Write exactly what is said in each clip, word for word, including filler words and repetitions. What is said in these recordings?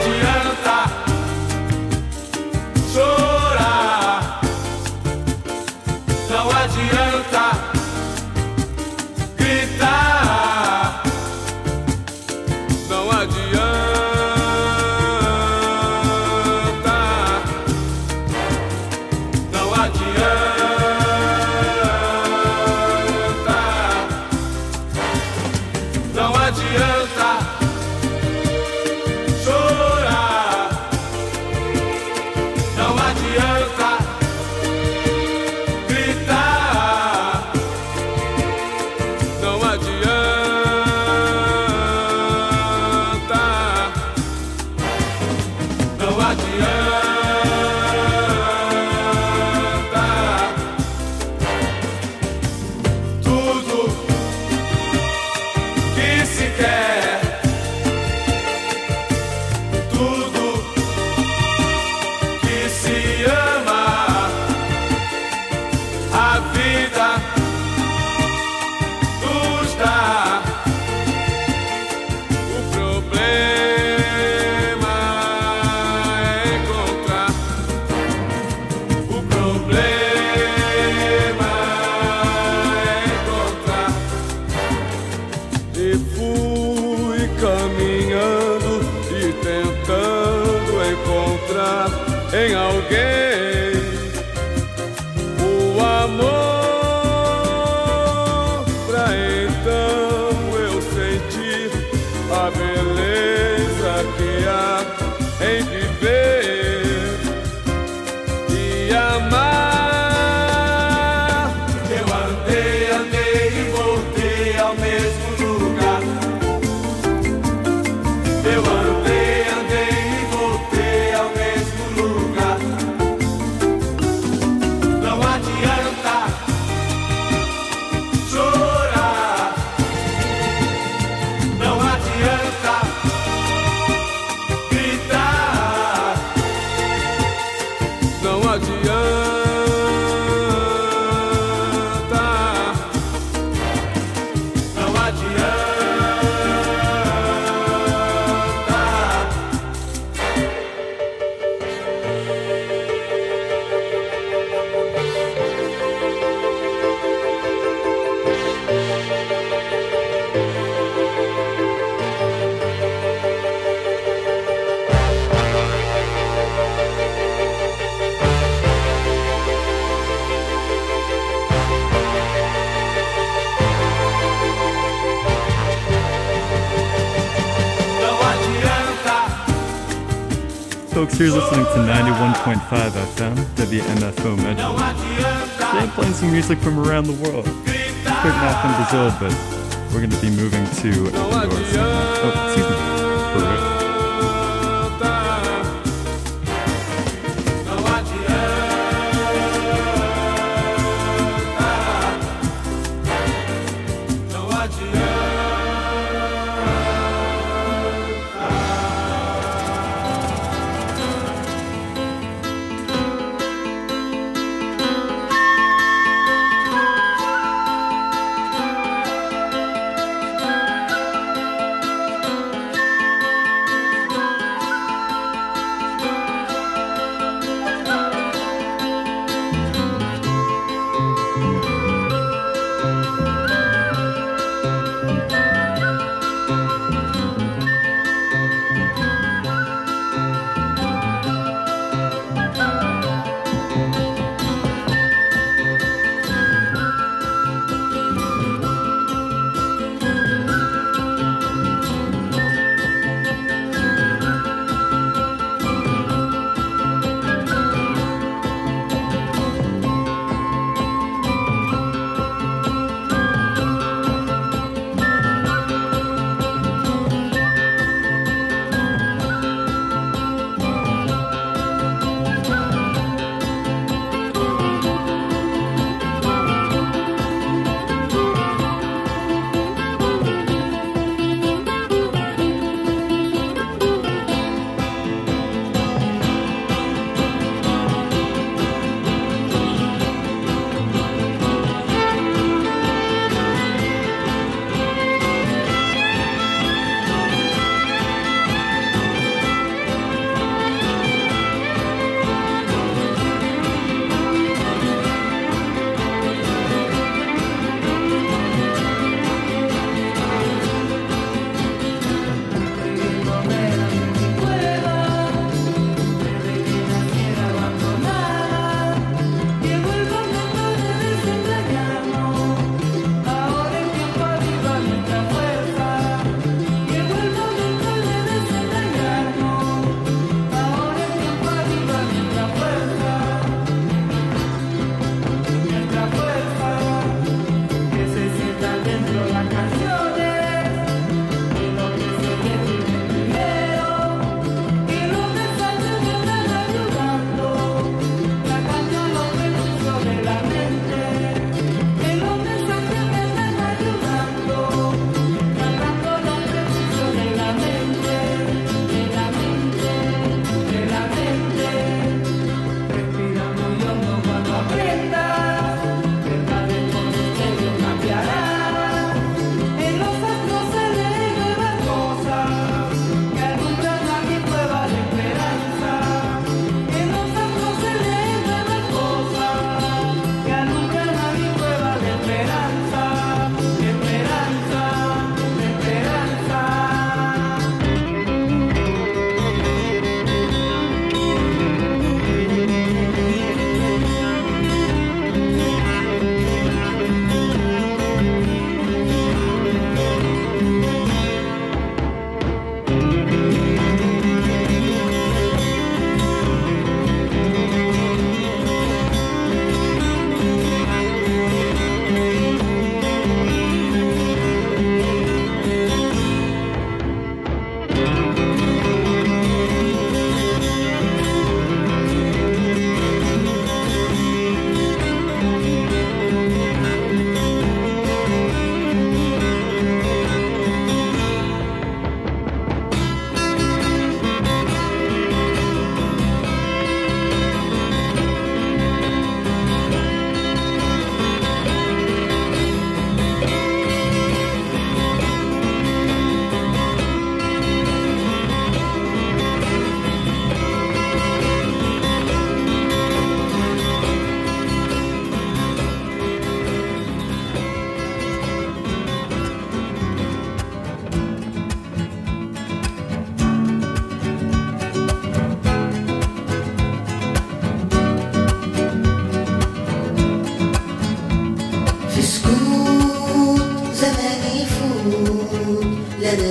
adianta chorar, não adianta gritar, não adianta, não adianta, não adianta chorar, não adianta gritar, não adianta, não adianta. Tudo que se quer, tudo que se ama, a vida nos dá. O problema é encontrar, o problema é encontrar. E fui caminhando e tentando encontrar em alguém o amor, pra então eu sentir a beleza que há em viver e amar. Eu andei, andei e voltei ao mesmo lugar. Eu andei, andei e voltei ao mesmo lugar. Não adianta chorar, não adianta gritar, não adianta, não adianta. Folks, you're listening to ninety-one point five F M, W M F O Metro. Today I'm playing some music from around the world. Starting off in Brazil, but we're going to be moving to Ecuador soon. Oh, excuse me, Peru.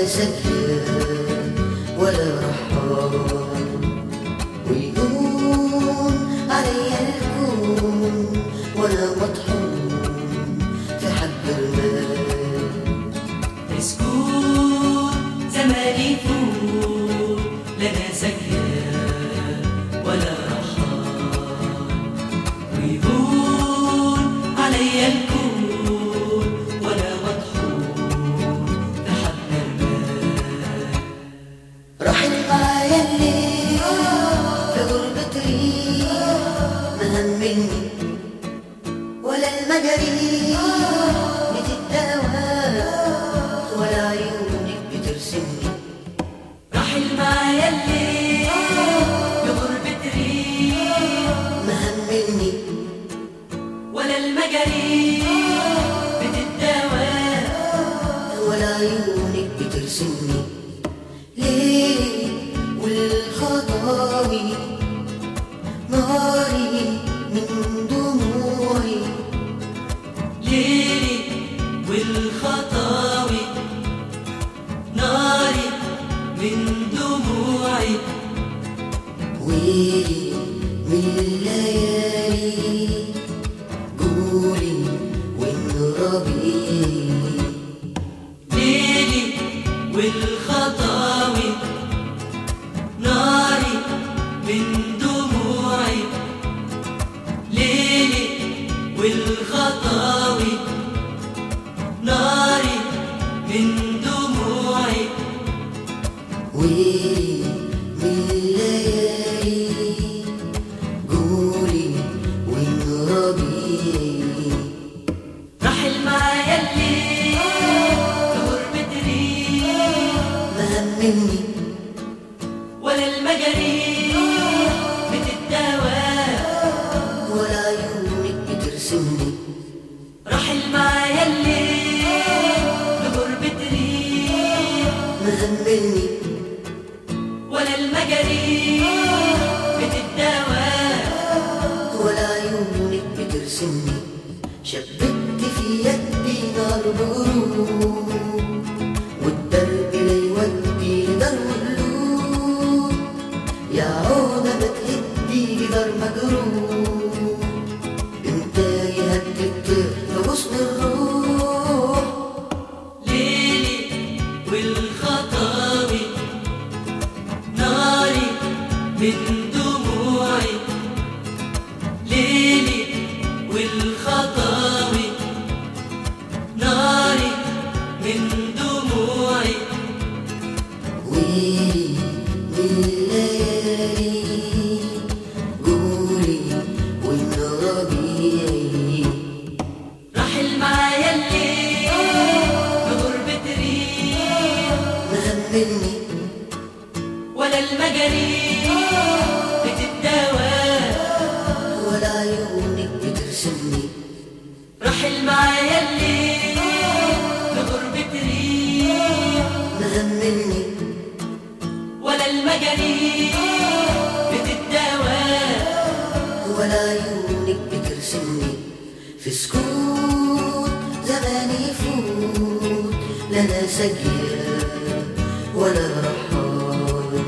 سكر ولا رحال ويهون علي الكون ولا مطحون في حب المال مسكون زماني يفوت لنا سكر ولا رحال ويهون علي الكون ولا مطحون في حب المال رحل معايا الليل في غربة ريح ما همني ولا المجاري بتتداوى ولا عيونك بترسمني رحل معايا الليل بغربة ريح ما همني ولا المجاريح بتتداوى ولا عيونك بترسمني ليلي والخطاوي ناري من دموعي ليلي والخطاوي ناري من دموعي ويلي من الليالي قولي وانربي ليلي والخطاوي ناري من دموعي ليلي والخطاوي ناري من دموعي ويلي من الليالي قولي وانربي رحل معايا الليل بغربة ريح ما همني ولا المجاريح بتتداوى ولا عيونك بترسمني رحل معايا الليل بغربة ريح ما همني ولا المجاريح بتتداوى ولا عيونك بترسمني شبكت في يدي نار بغروب والدرب لا يودي لدار مقلوب يا عودة ما تهدي لدار مجروب انت يهدي الطير في غصن الروح ليلي والخطاوي ناري من دموعي ليلي والخطاوي ناري من دموعي ويلي من الليالي قولي وإن ربيعي رحل معايا الليل بغربة ريح ما همني ولا المجاريح بتتداوى ولا عيونك بترسمني رحل معايا الليل بغربة ريح ما همني ولا المجاريح بتتداوى ولا عيونك بترسمني في سكوت زمان يفوت لنا سجية ولا رحال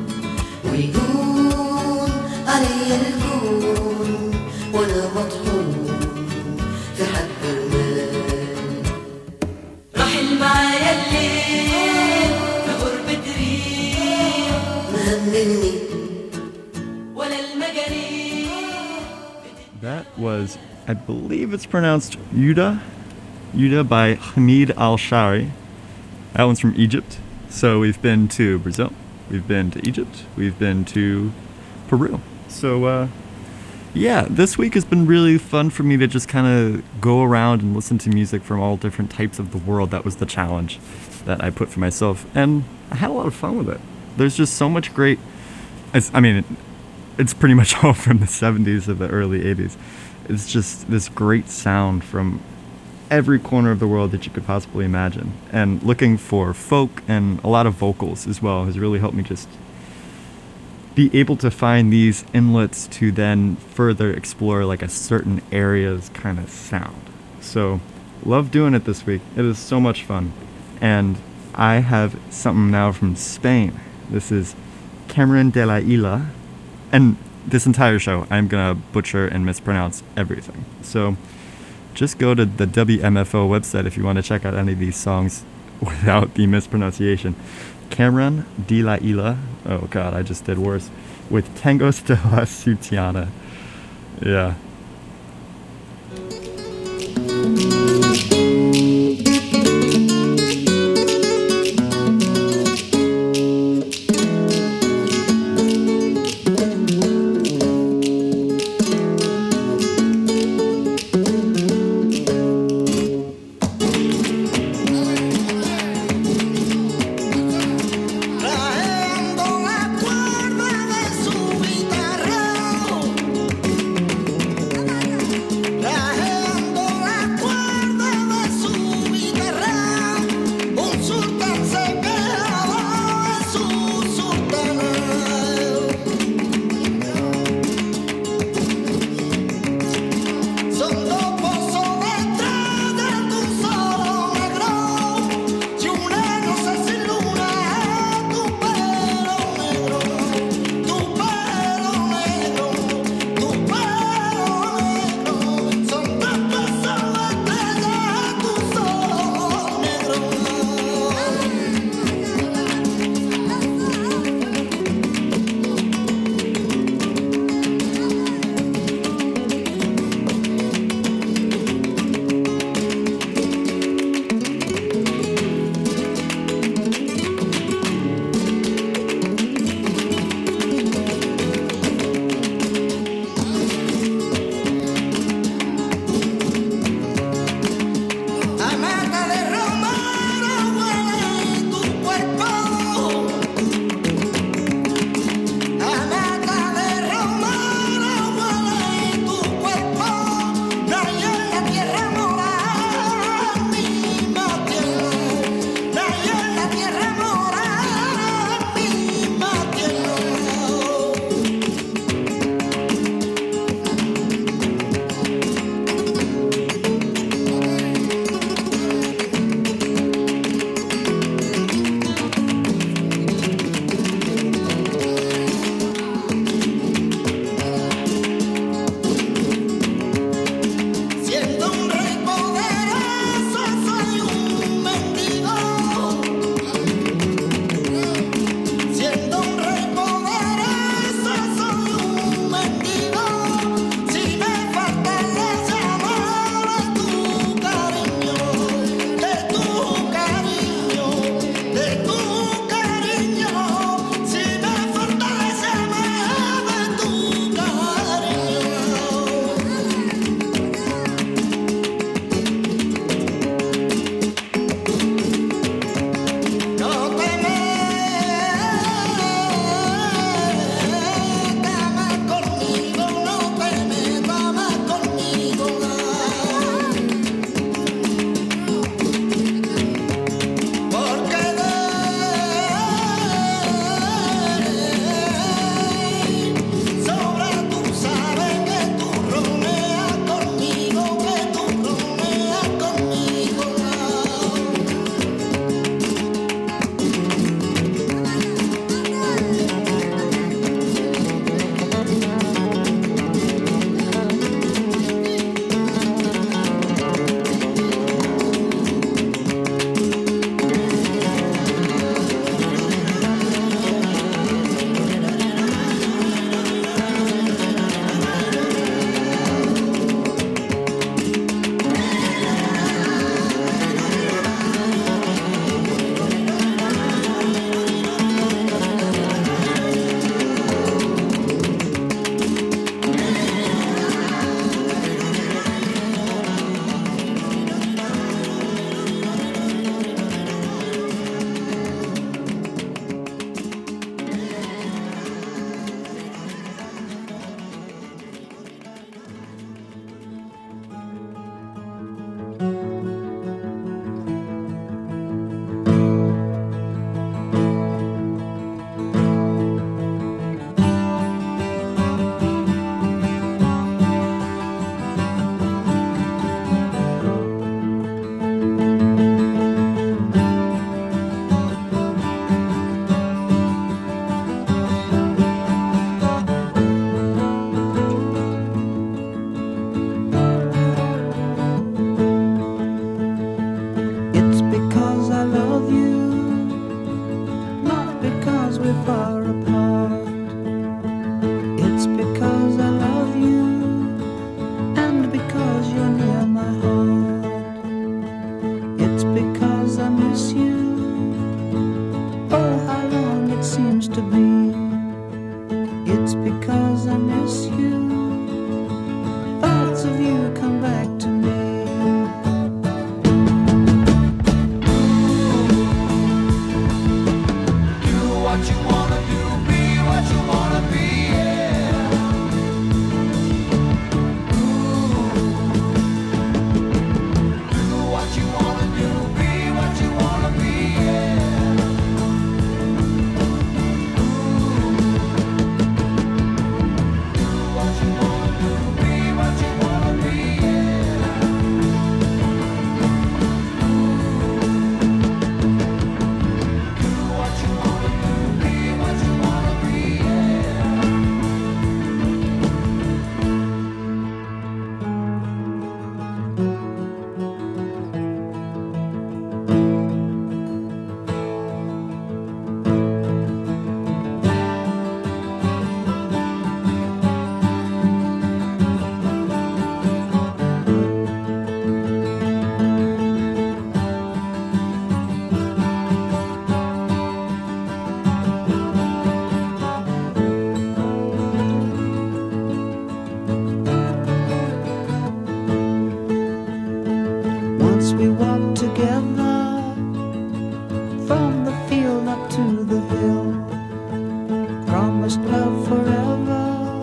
ويهون علي الكون وانا مطحون في حب المال رحل معايا الليل بغربة ريح ما همني ولا المجاريح That was, I believe it's pronounced Yuda, Yuda by Hamid Al-Shari. That one's from Egypt. So we've been to Brazil, we've been to Egypt, we've been to Peru. So uh, yeah, this week has been really fun for me to just kind of go around and listen to music from all different types of the world. That was the challenge that I put for myself, and I had a lot of fun with it. There's just so much great, it's, I mean, it, it's pretty much all from the seventies or the early eighties. It's just this great sound from every corner of the world that you could possibly imagine. And looking for folk and a lot of vocals as well has really helped me just be able to find these inlets to then further explore like a certain area's kind of sound. So love doing it this week. It is so much fun. And I have something now from Spain. This is Cameron de la Isla. And this entire show, I'm going to butcher and mispronounce everything. So just go to the W M F O website if you want to check out any of these songs without the mispronunciation. Cameron de la Isla. Oh god, I just did worse. With Tangos de la Sutiana. Yeah. Traendo la cuerda de su guitarra It's because I miss you. Thoughts of you come back to me. Do what you wanna do, be what you wanna be, yeah. Do what you wanna do, be what you wanna be, yeah. Do what you wanna do, be what you wanna be, yeah. Do what you wanna do, be what you wanna be, yeah. Once we walked together from the field up to the hill, promised love forever.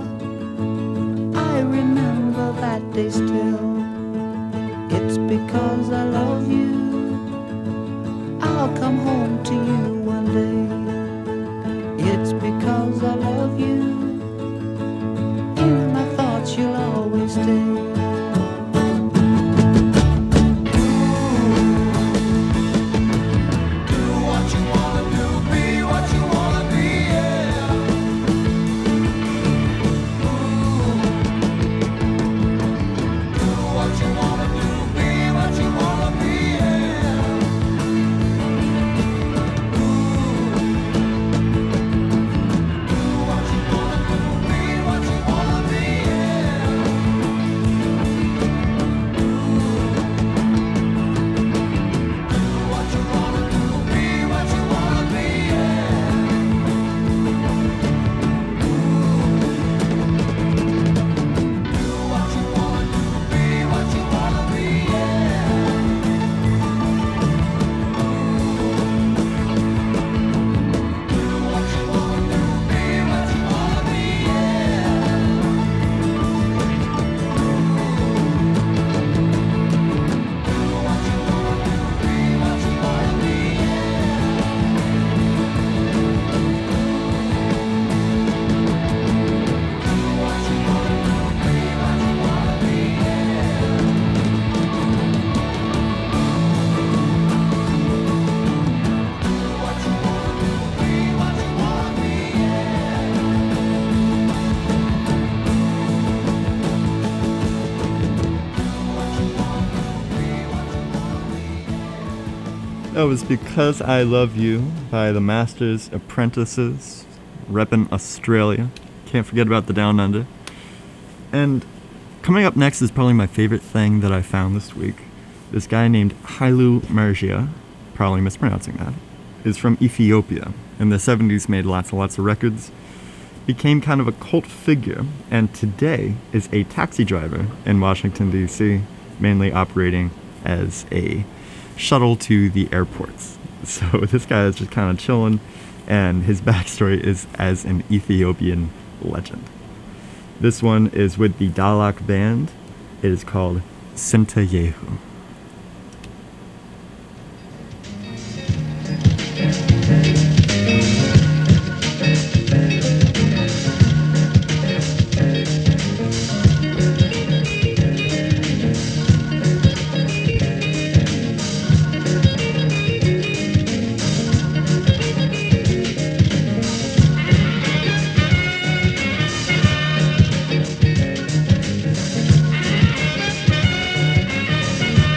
I remember that day still. It's because I love you. I'll come home to you one day. It's because I love you. In my thoughts you'll always stay. Do what you wanna do, be what you wanna be, yeah. Do what you wanna do, be what you wanna be, yeah. Do what you wanna do, be what you wanna be, yeah. Do what you wanna do, be what you wanna be, yeah. Do what you wanna do, be what you wanna be, yeah. Do what you wanna do, be what you wanna be, yeah. Do what you wanna do, be what you wanna be, That was Because I Love You by the Masters Apprentices, reppin' Australia. Can't forget about the Down Under. And coming up next is probably my favorite thing that I found this week. This guy named Haile Margia, probably mispronouncing that, is from Ethiopia. In the seventies made lots and lots of records, became kind of a cult figure, and today is a taxi driver in Washington, D C, mainly operating as a shuttle to the airports. So this guy is just kind of chilling, and his backstory is as an Ethiopian legend. This one is with the Dalak Band. It is called Sintayehu. yeah.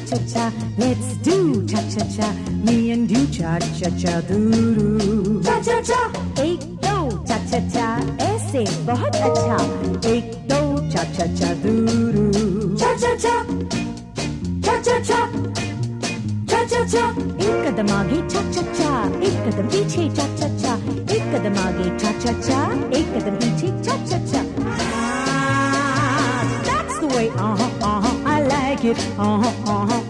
cha-cha-cha. Let's do cha-cha-cha. Me and you cha-cha-cha doo-doo. Cha-cha-cha. एक दो cha-cha-cha. ऐसे बहुत अच्छा. एक दो cha-cha-cha doo-doo. Cha-cha-cha. Cha-cha-cha. Cha-cha-cha. एक कदम आगे cha-cha-cha. एक कदम पीछे cha-cha-cha. एक कदम आगे cha-cha-cha. एक कदम पीछे cha-cha-cha. The way, uh-huh, uh-huh, I like it, uh-huh, uh-huh.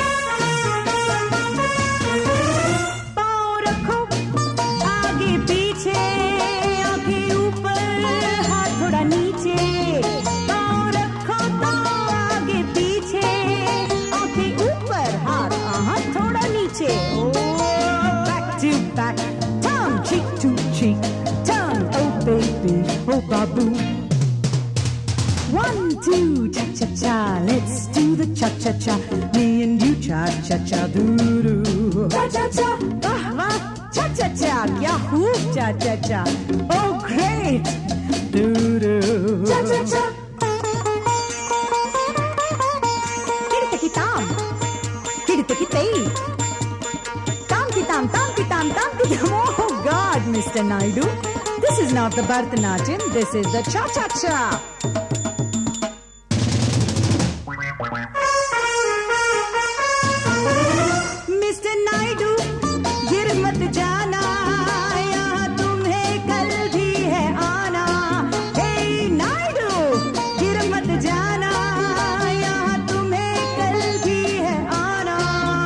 पाँव रखो आगे पीछे, आंखें ऊपर, हाथ थोड़ा नीचे. पाँव रखो तो आगे पीछे, आंखें ऊपर, हाथ uh-huh, थोड़ा नीचे. Oh, back to back, tongue cheek to cheek, tongue, oh baby, oh babu. One, two, cha-cha-cha, let's do the cha-cha-cha. Me and you cha-cha-cha, doo-doo. Cha-cha-cha, wah, wah, cha-cha-cha, yahoo, cha-cha-cha. Oh, great, doo-doo. Cha-cha-cha. Kitty-taki-tam, kitty-taki-tay. Tam-ki-tam, tam-ki-tam, tam-ki-tam. Oh, God, Mister Naidu. This is not the Bharatanatyam, this is the cha-cha-cha. Mister Naidu, गिर मत जाना, यहाँ तुम्हें कल भी है आना. Hey Naidu, गिर मत जाना, यहाँ तुम्हें कल भी है आना.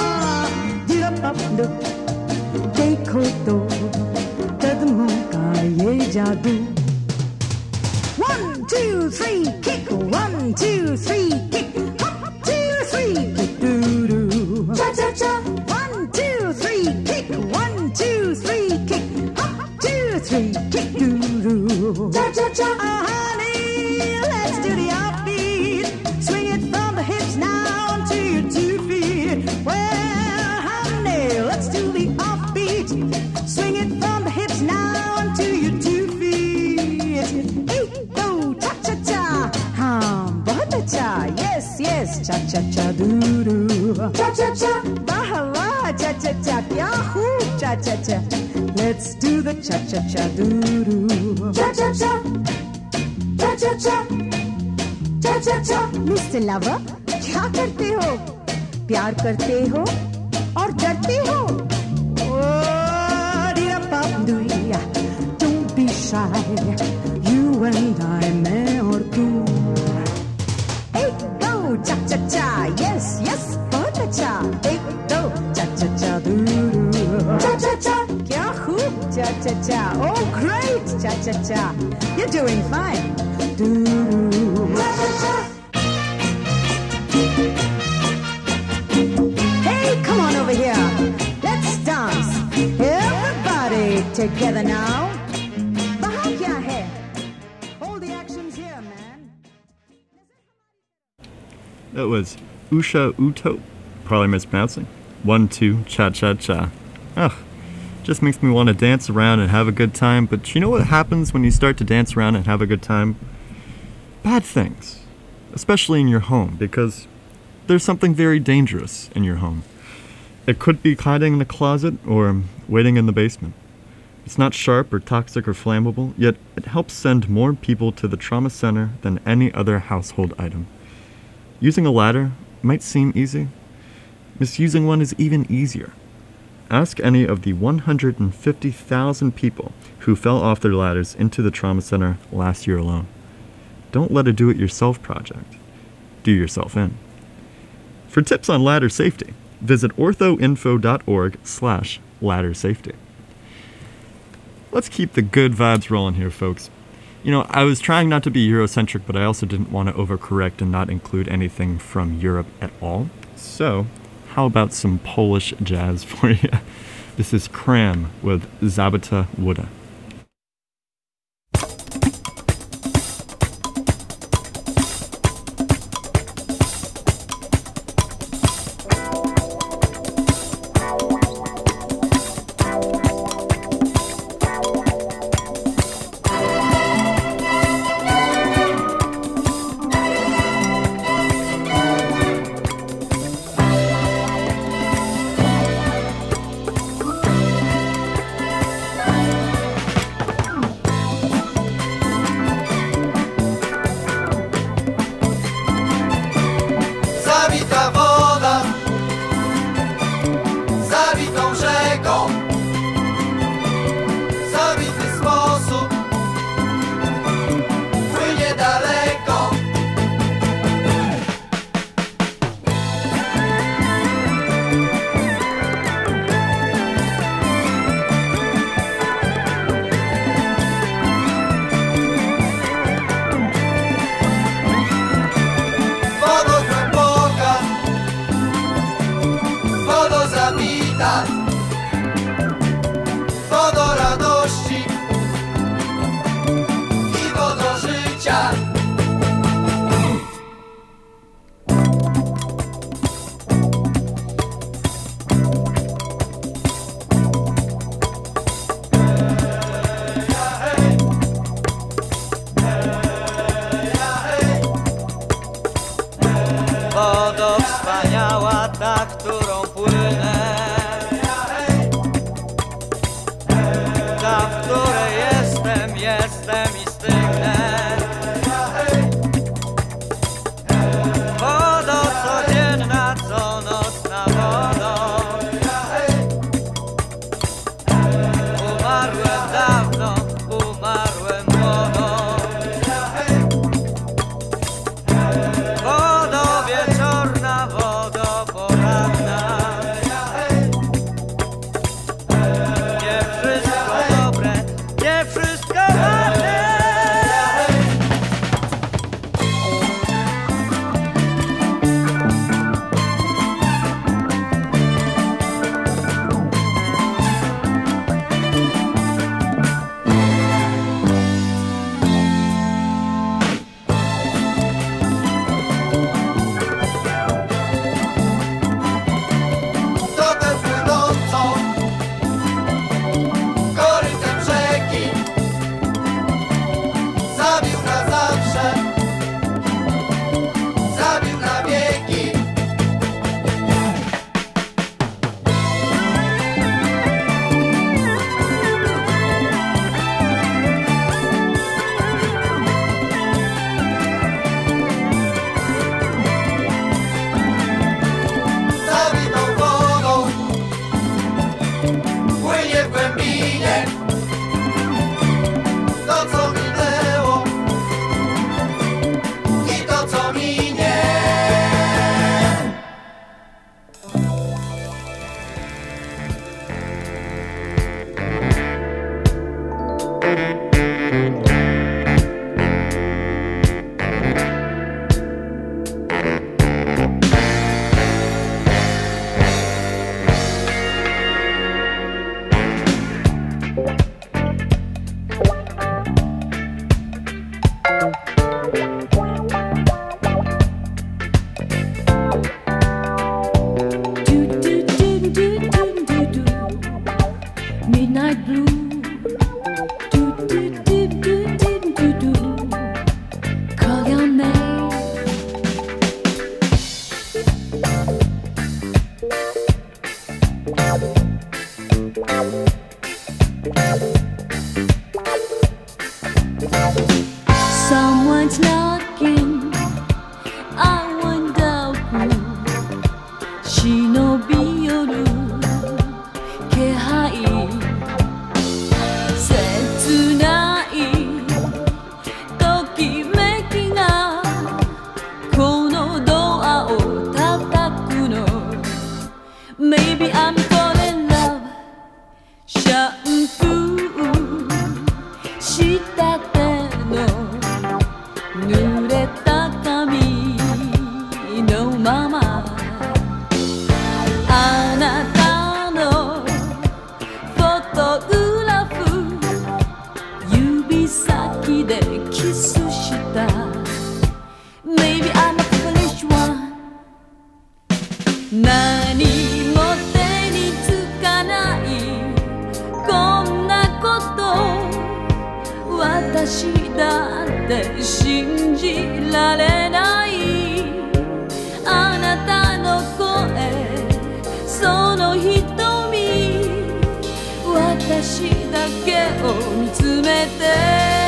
देखो तो कदमों का ये जादू. One, two, three, kick. One, two, three, kick. Hop, two, three, kick, doo-doo. Cha-cha-cha. One, two, three, kick. One, two, three, kick. Hop, two, three, kick, doo-doo. Cha-cha-cha. Uh, honey, let's do the offbeat. Swing it from the hips now to your two feet. Well, honey, let's do the offbeat. Swing it from the hips now to your two feet. Eight, go, cha-cha-cha. Haan, bahut acha. Yes, yes, cha-cha-cha doo-doo. Cha-cha-cha. Wah, wah, cha-cha-cha. Kya khoob cha-cha-cha. Let's do the cha-cha-cha doo-doo. Cha-cha-cha. Cha-cha-cha. Cha-cha-cha. Mister Lover, क्या करते हो? प्यार करते हो और डरते हो? Oh, dear Papduya, don't be shy. You and I, मैं और तू. एक दो cha-cha-cha, yes, yes, बहुत अच्छा. एक दो cha-cha-cha doo-doo. Cha-cha-cha, क्या खूब cha-cha-cha. Oh, great cha-cha-cha. You're doing fine. Doo-doo. Cha-cha-cha. Hey, come on over here. Let's dance. Everybody together now. वहाँ क्या है? All the action's here, man. That was Usha Uto, probably mispronouncing. One, two, cha-cha-cha. Ugh, just makes me want to dance around and have a good time, but you know what happens when you start to dance around and have a good time? Bad things, especially in your home, because there's something very dangerous in your home. It could be hiding in a closet or waiting in the basement. It's not sharp or toxic or flammable, yet it helps send more people to the trauma center than any other household item. Using a ladder might seem easy. Misusing one is even easier. Ask any of the one hundred fifty thousand people who fell off their ladders into the trauma center last year alone. Don't let a do-it-yourself project do yourself in. For tips on ladder safety, visit orthoinfo.org slash ladder safety. Let's keep the good vibes rolling here, folks. You know, I was trying not to be Eurocentric, but I also didn't want to overcorrect and not include anything from Europe at all. So, how about some Polish jazz for you? This is Kram with Zabata Woda. świta, bo do radości i bo do życia. Wodo wspaniała, ta, którą płynę, ta, w której jestem, jestem i stygnę. Wodo codzienna, co nocna wodo. Umarłem dawno, umarłem młodo. Wodo wieczorna, wodo poranna. Nie wszystko dobre, nie wszystko ładne. Wodę płynącą korytem rzeki zabił na zawsze, zabił na wieki. Zawitą wodą płynie w głębinie to, co minęło i to, co minie. Do do do do do do do. Midnight blue. Do do do do do do do. Call your name. Someone's knocking. I wonder who. 忍び寄る気配切ないときめきがこのドアを叩くの Maybe I'm falling in love シャンプーしたての濡れた髪のままあなたのフォトグラフ指先でキスした Maybe I'm a foolish one 何も手につかないこんなこと私だって信じられないあなたの声その瞳私だけを見つめて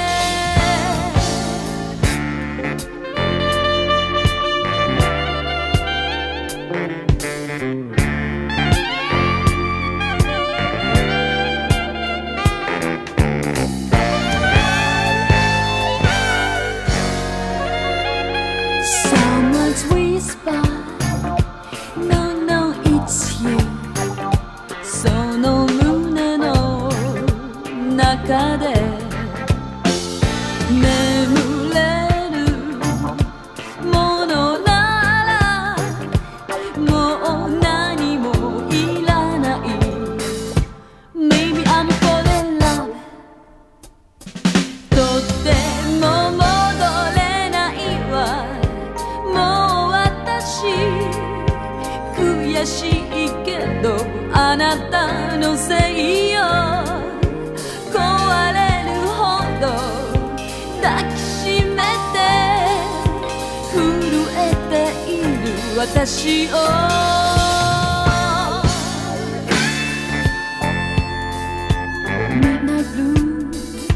Someone's whisper No, no, it's you その胸の中で眠れるものならもうしいけどあなたのせいよ壊れるほど抱きしめて震えている私をMidnight blue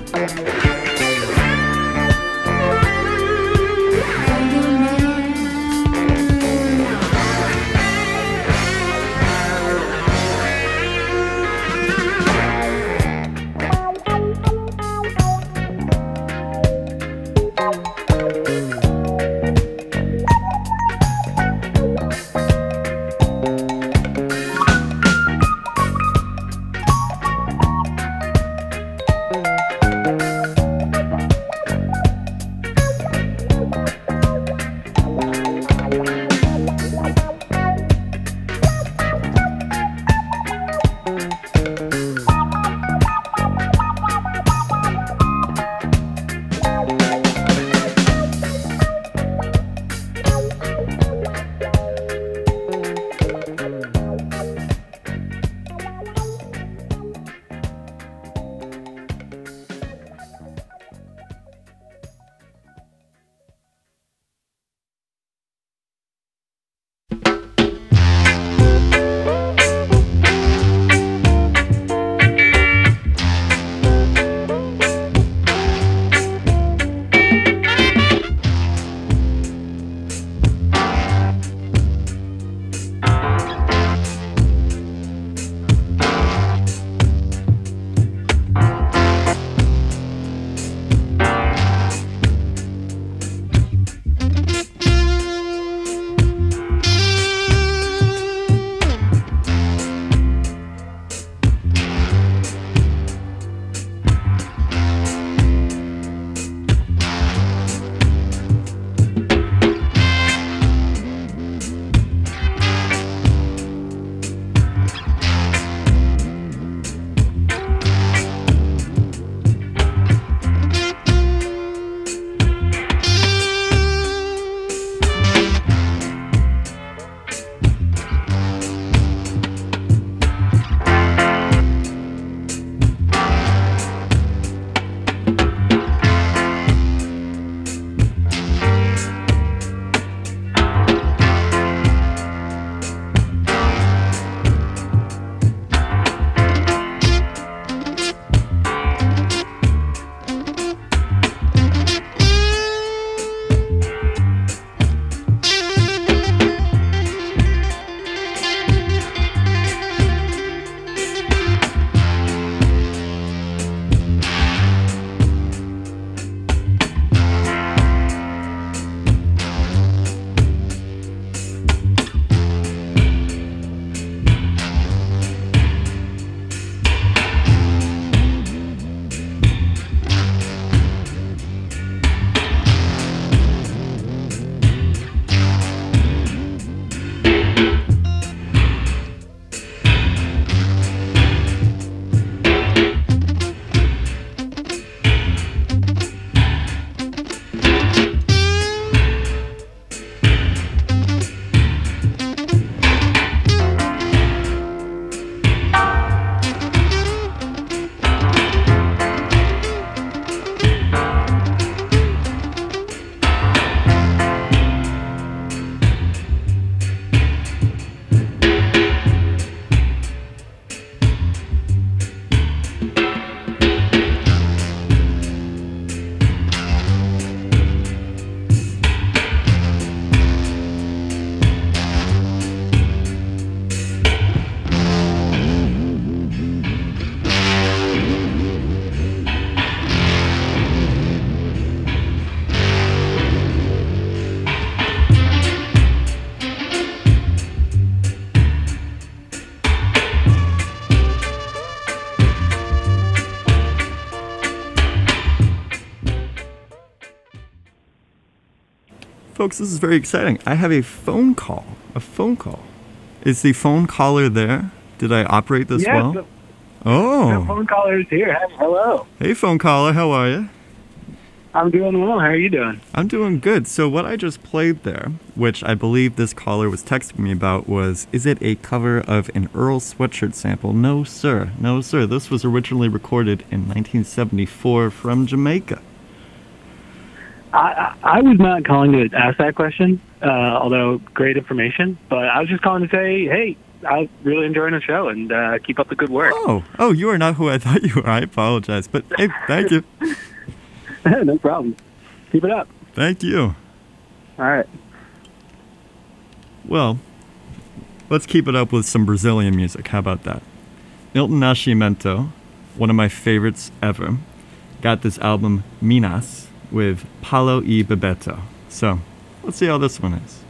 Folks, this is very exciting. I have a phone call. A phone call. Is the phone caller there? Did I operate this yes, well? The, oh. the phone caller is here. Hello. Hey, phone caller. How are you? I'm doing well. How are you doing? I'm doing good. So what I just played there, which I believe this caller was texting me about, was, is it a cover of an Earl Sweatshirt sample? No, sir. No, sir. This was originally recorded in nineteen seventy-four from Jamaica. I, I, I was not calling to ask that question, uh, although great information, but I was just calling to say, hey, I'm really enjoying the show, and uh, keep up the good work. Oh, oh, you are not who I thought you were. I apologize. But hey, thank you. No problem. Keep it up. Thank you. All right. Well, let's keep it up with some Brazilian music. How about that? Milton Nascimento, one of my favorites ever, got this album Minas with Paulo e Bebeto. So, let's see how this one is.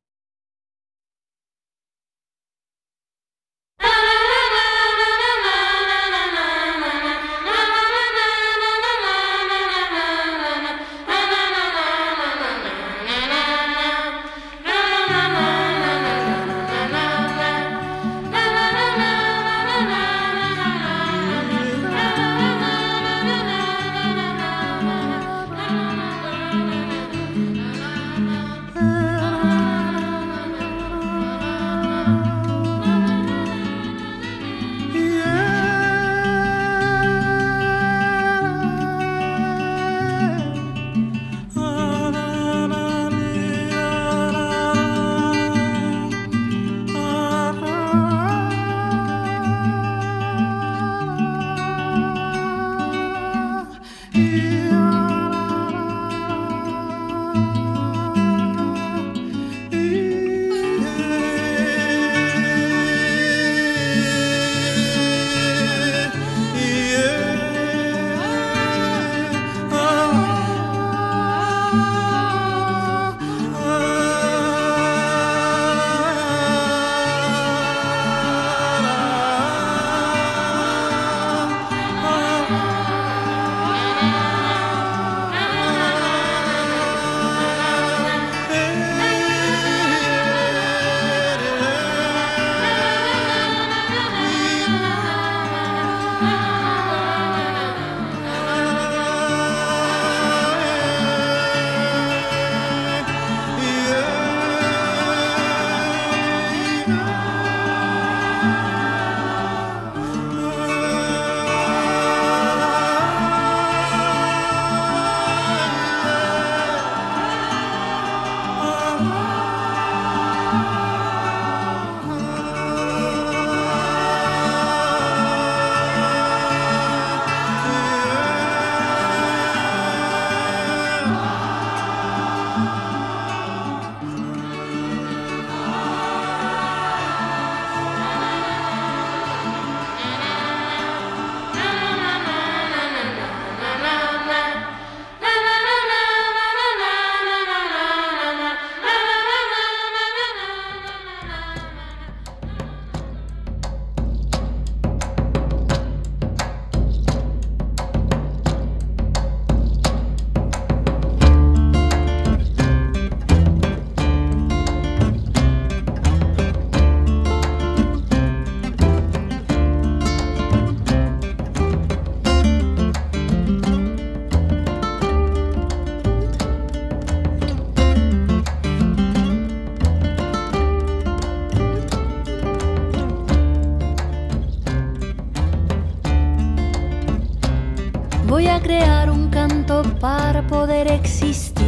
Voy a crear un canto para poder existir,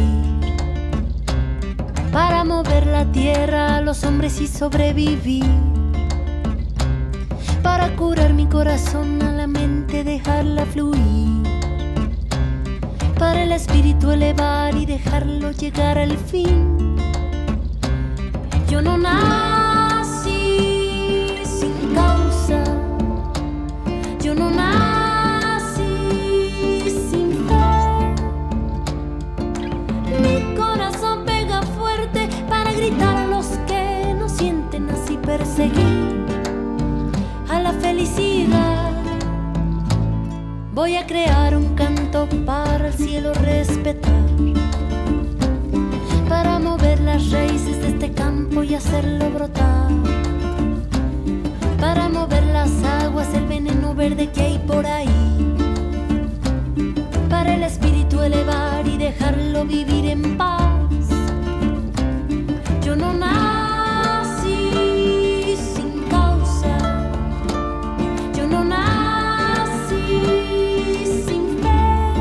para mover la tierra a los hombres y sobrevivir, para curar mi corazón a la mente, dejarla fluir, para el espíritu elevar y dejarlo llegar al fin. Yo no nací sin causa, yo no nací gritar a los que no sienten, así perseguir a la felicidad. Voy a crear un canto para el cielo respetar, para mover las raíces de este campo y hacerlo brotar, para mover las aguas, el veneno verde que hay por ahí, para el espíritu elevar dejarlo vivir en paz. Yo no nací sin causa, yo no nací sin fe.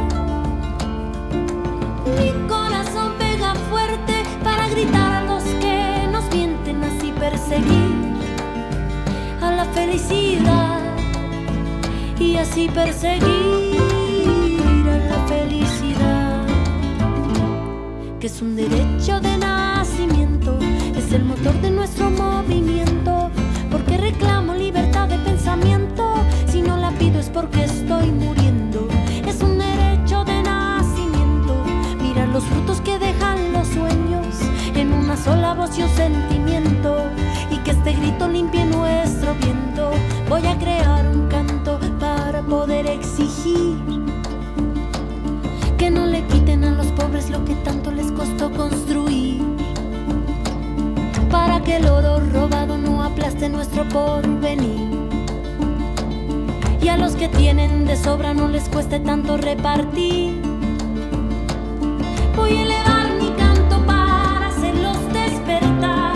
Mi corazón pega fuerte para gritar a los que nos mienten, así perseguir a la felicidad y así perseguir a la felicidad, que es un derecho de nacimiento, es el motor de nuestro movimiento, porque reclamo libertad de pensamiento, si no la pido es porque estoy muriendo. Es un derecho de nacimiento, mirar los frutos que dejan los sueños, en una sola voz y un sentimiento, y que este grito limpie nuestro viento. Voy a crear un canto para poder exigir que no le quiten a los pobres lo que tanto les costó construir, para que el oro robado no aplaste nuestro porvenir, y a los que tienen de sobra no les cueste tanto repartir. Voy a elevar mi canto para hacerlos despertar,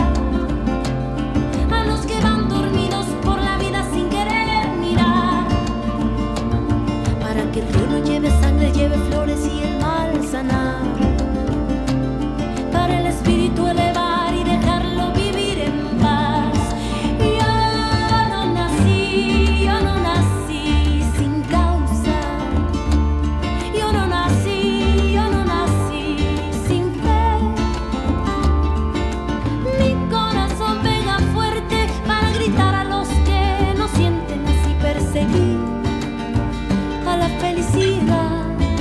a los que van dormidos por la vida sin querer mirar, para que el río no lleve sangre, lleve flores y el mal sanar, para el espíritu elevar y dejarlo vivir en paz. Yo no nací, yo no nací sin causa, yo no nací, yo no nací sin fe. Mi corazón pega fuerte para gritar a los que no sienten, así perseguir a la felicidad.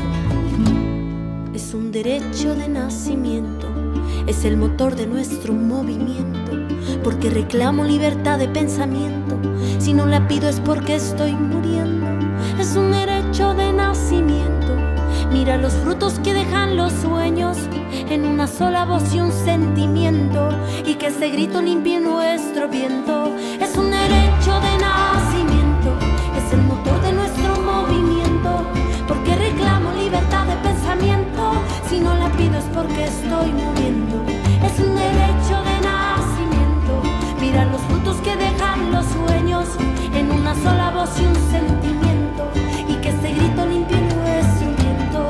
Es un derecho de nacimiento, es el motor de nuestro movimiento, porque reclamo libertad de pensamiento, si no la pido es porque estoy muriendo. Es un derecho de nacimiento, mira los frutos que dejan los sueños, en una sola voz y un sentimiento, y que ese grito limpie nuestro viento. Es un derecho de nacimiento, es el motor de nuestro movimiento, porque reclamo libertad de pensamiento, si no la pido es porque estoy muriendo. Es un derecho de nacimiento, mira los frutos que dejan los sueños, en una sola voz y un sentimiento, y que este grito limpie nuestro viento.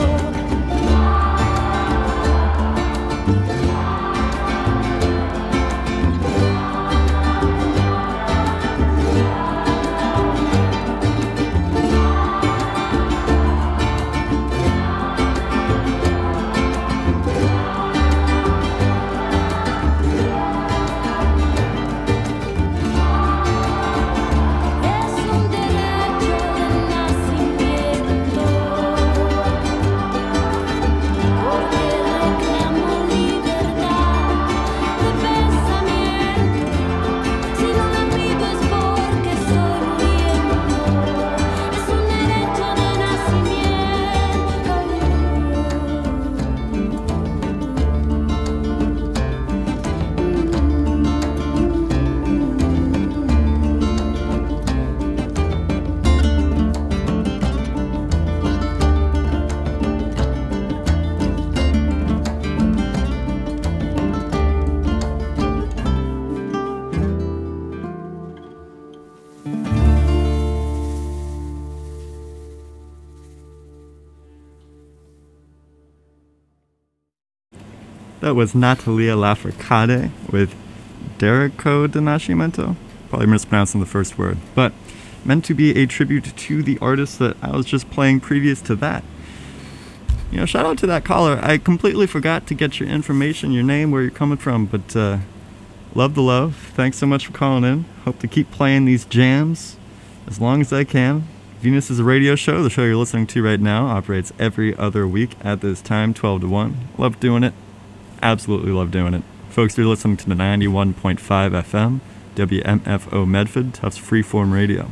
That was Natalia Lafourcade with Derico de Nascimento. Probably mispronouncing the first word, but meant to be a tribute to the artist that I was just playing previous to that. You know, shout out to that caller. I completely forgot to get your information, your name, where you're coming from, but uh, love the love. Thanks so much for calling in. Hope to keep playing these jams as long as I can. Venus is a radio show. The show you're listening to right now operates every other week at this time, twelve to one. Love doing it. Absolutely love doing it. Folks, you're listening to the ninety-one point five F M, W M F O Medford, Tufts Freeform Radio.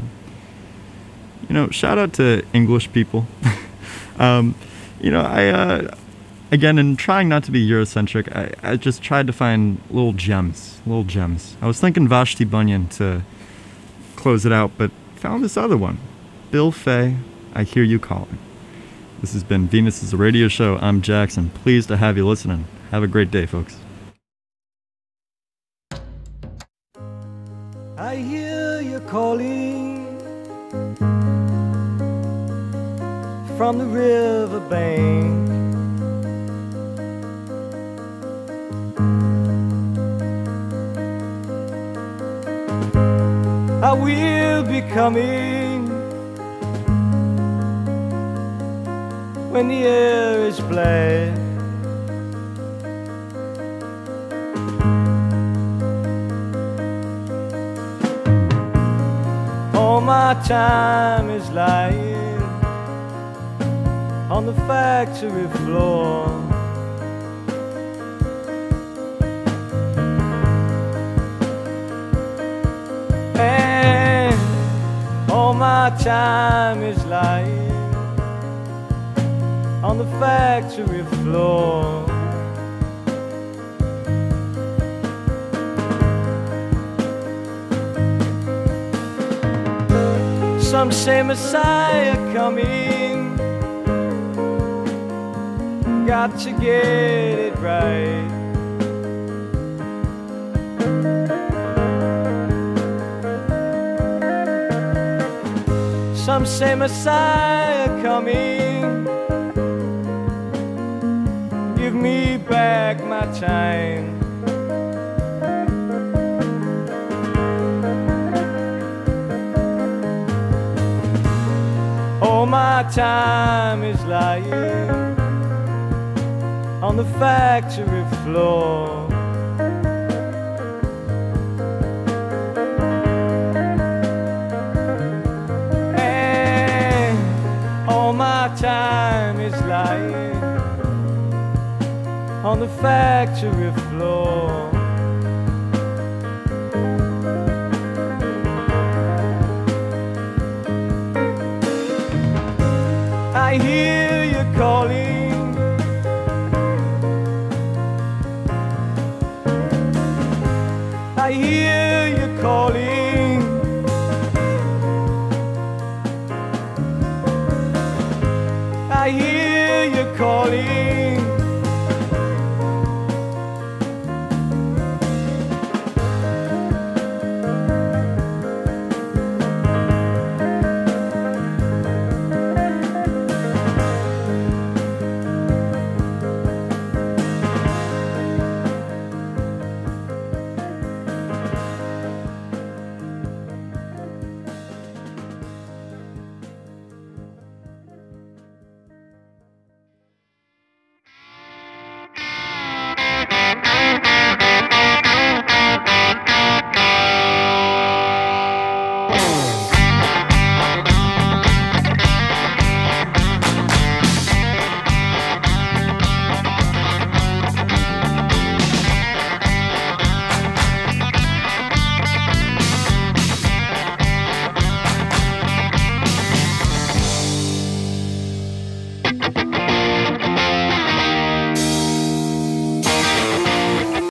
You know, shout out to English people. um, you know, I, uh, again, in trying not to be Eurocentric, I, I just tried to find little gems, little gems. I was thinking Vashti Bunyan to close it out, but found this other one. Bill Fay, I Hear You Calling. This has been Venus is a Radio Show. I'm Jackson. Pleased to have you listening. Have a great day, folks. I hear you calling from the riverbank. I will be coming when the air is black. All my time is lying on the factory floor. And all my time is lying on the factory floor. Some say Messiah coming, got to get it right. Some say Messiah coming, give me back my time. All my time is lying on the factory floor. And all my time is lying on the factory floor. I hear